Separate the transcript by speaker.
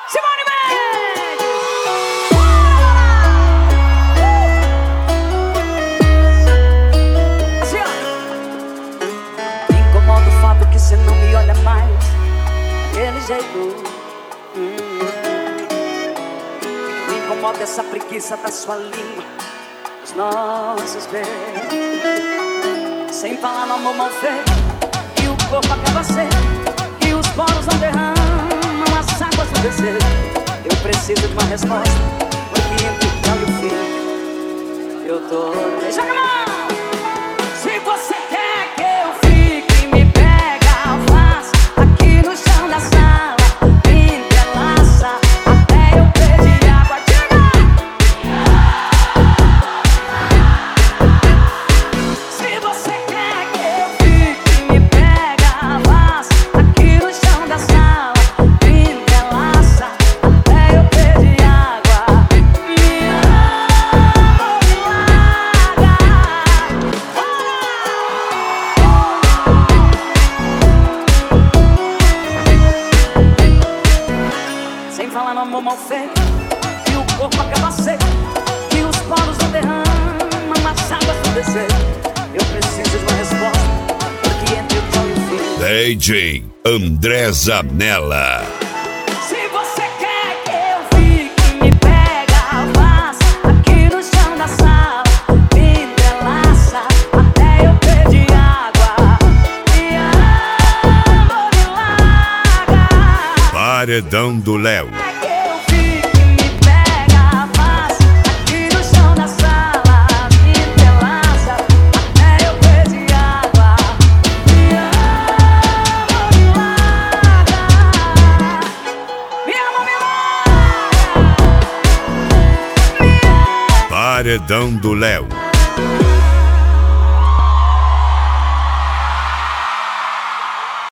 Speaker 1: Simone Mendes! Assim, ó. Me incomoda o fato que cê não me olha mais daquele jeito. Me incomoda essa preguiça da sua língua, dos nossos beijos. Sem falar no amor mal feito, e o corpo acaba seco, e os poros não derramam as águas do desejo. Eu preciso de uma resposta, porque entre o céu e o fim eu tô... Joga a mão! Se você quer que eu fique, me pega, faça aqui no chão da sala, me entrelaça até eu perder água. Diga! Se você quer que eu fique, me pega, faça aqui no chão da sala, me entrelaça até eu perder água. Me ama ou me larga. Sem falar no amor mal feito, e o corpo acaba seco, e os poros não derramam as águas do desejo. Eu preciso de uma resposta, porque entre o céu e o fim.
Speaker 2: DJ André Zanella.
Speaker 1: Se você quer que eu fique, me pega, faça aqui no chão da sala, me entrelaça até eu perder água. Me ama ou me larga.
Speaker 2: Paredão do Léo.
Speaker 1: Quer que eu fique, me pega, faça aqui no chão da sala, me entrelaça até eu perder água. Me ama ou me larga. Me ama ou me larga. Me ama.
Speaker 2: Paredão do Léo.